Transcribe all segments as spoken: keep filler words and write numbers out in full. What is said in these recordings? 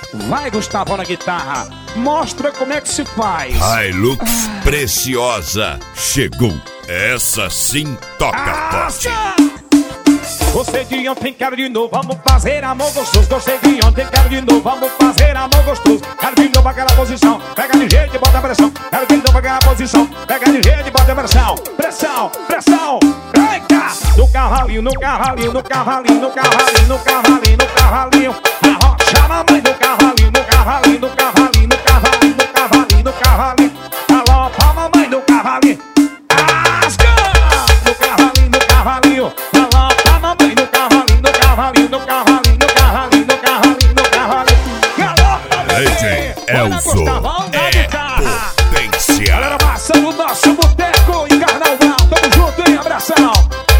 Vai, Gustavo, na guitarra. Mostra como é que se faz. Hilux ah. Preciosa chegou. Essa sim toca forte. Gostei de ontem, quero de novo, vamos fazer amor gostoso. Gostei de ontem, quero de novo, vamos fazer amor gostoso. Quero de novo aquela posição, pega de jeito e bota pressão. Quero de novo aquela posição, pega de jeito e bota pressão. Pressão, pressão, eita! No cavalinho, no cavalinho, no cavalinho, no cavalinho, no cavalinho, no cavalinho. Arrocha a mamãe no cavalinho, no cavalinho, no cavalinho, no cavalinho, no cavalinho, no cavalinho. Galopa a mamãe no cavalinho. Asca! No cavalinho, no cavalinho. Galopa a mamãe no cavalinho, no cavalinho, no cavalinho, no cavalinho, no cavalinho, no cavalinho. Galopa a mamãe. Elzo é potência. Galera, passando o nosso boteco em Carnaval. Tamo junto, hein? Abração.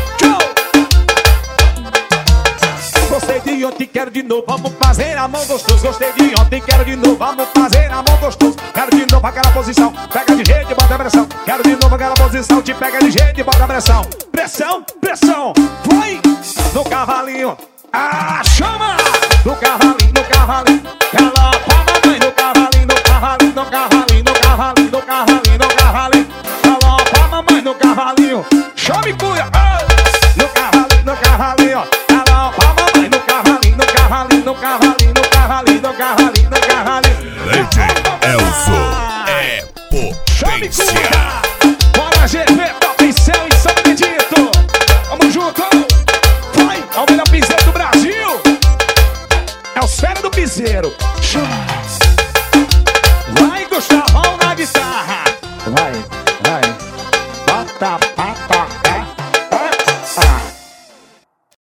Gostei de ontem, quero de novo, vamos fazer amor gostoso. Gostei de ontem, quero de novo, vamos fazer amor gostoso. Quero de novo aquela posição, pega de jeito e bota pressão. Quero de novo aquela posição, te pega de jeito e bota pressão. Pressão, pressão, vai! No cavalinho, ah, chama! No cavalinho, no cavalinho, galopa a mamãe no cavalinho, no cavalinho, no cavalinho, no cavalinho, no cavalinho, no cavalinho. Galopa a mamãe no cavalinho, chame cuia! No cavalinho, no cavalinho, galopa a mamãe no cavalinho, no cavalinho, no cavalinho, no cavalinho, no cavalinho, no cavalinho. D J Elzo é potência. Bora, G V, Top em Céu e São Benedito. Vamos junto. Vai, é o melhor piseiro do Brasil. É os férias do piseiro. Vai, Gustavão na guitarra. Vai, vai. Bota